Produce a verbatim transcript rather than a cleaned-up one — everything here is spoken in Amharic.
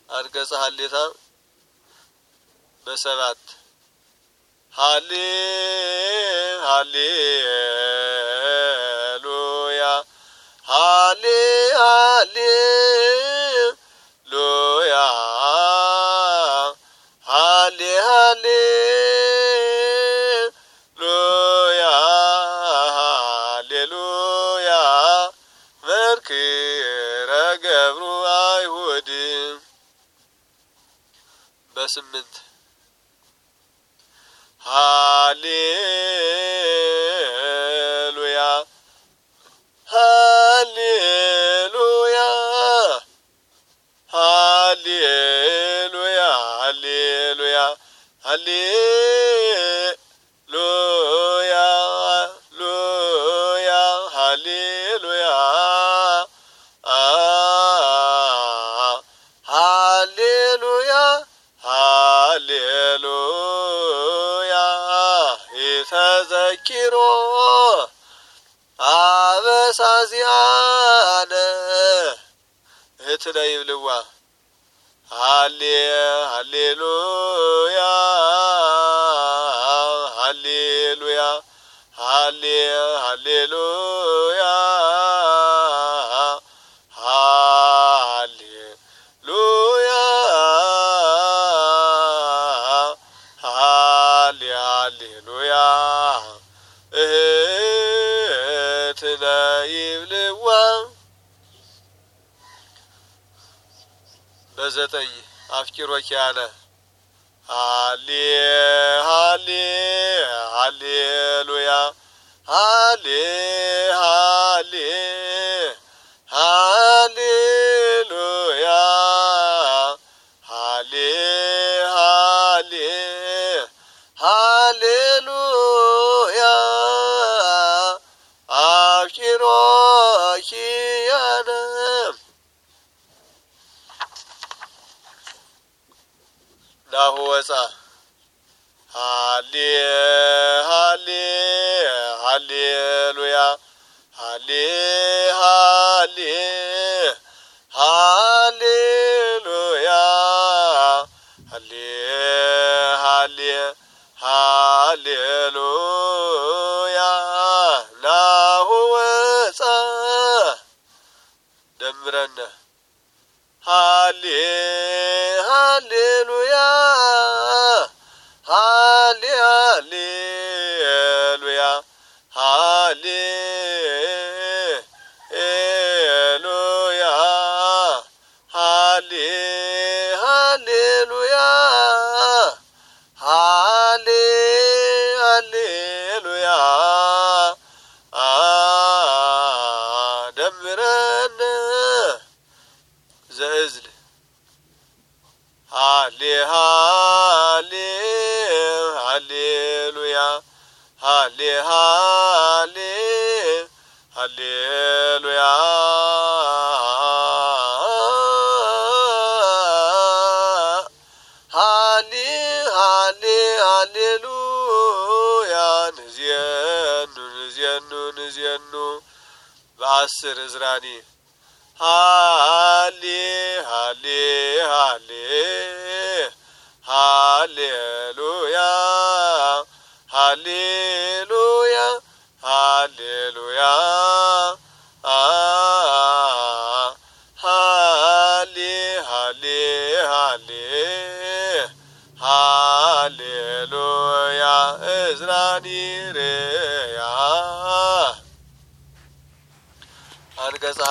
አንቀጸ ሀሌታ በሰባት ሃሌ ሃሌሉያ ሃሌ ሃሌሉያ ሃሌ ሃሌሉያ ሃሌሉያ መርክረ ገብሩ አይሁድ በስምንት ሃሌሉያ ሃሌሉያ ሃሌሉያ ሃሌሉያ ሃሌሉያ ሉያ ሃሌሉያ ሃሌሉያ ሃሌሉያ ተዘኪሮ አበሳዚያነ እትለ ይብልዋ ሃሌ ሃሌሉያ ሃሌሉያ ሃሌ ሃሌሉያ ሃሌሉያ ሃሌ ሃሌሉያ እትለ ይብልዋ በዘጠኝ አፍቂሮኪያነ ሃሌ ሃሌ ሃሌሉያ ሃሌ ሃሌ ሃሌሉያ ሃሌ ሃሌ ሃሌሉያ አፍቂሮኪያነ ናሁ ወፃ ሃሌ ሃሌ ሃሌሉያ ሃሌ ሃሌ ሃሌሉያ ሃሌ ሃሌ ሃሌሉያ ናሁ ወፃ ደምረነ ሃሌ ሃሌሉያ ሃሌ ሃሌሉያ ሃሌሉያ ሃሌ ሃሌሉያ ሃሌ ሃሌሉያ ደምረነ ዘእዝል ሃሌ ሃሌ ሃሌሉያ ሃሌ ሃሌ ሃሌሉያ ሃሌ ሃሌ ሃሌሉያ ንዝየኑ ንዝየኑ ንዝየኑ በአስር እዝራኒ ሃሌ ሃሌ ሃሌ ሃሌሉያ ሃሌሉያ ሃሌሉያ ሃሌ ሃሌ ሃሌ ሃሌሉያ እዝራኒ ርያ አንቀጸ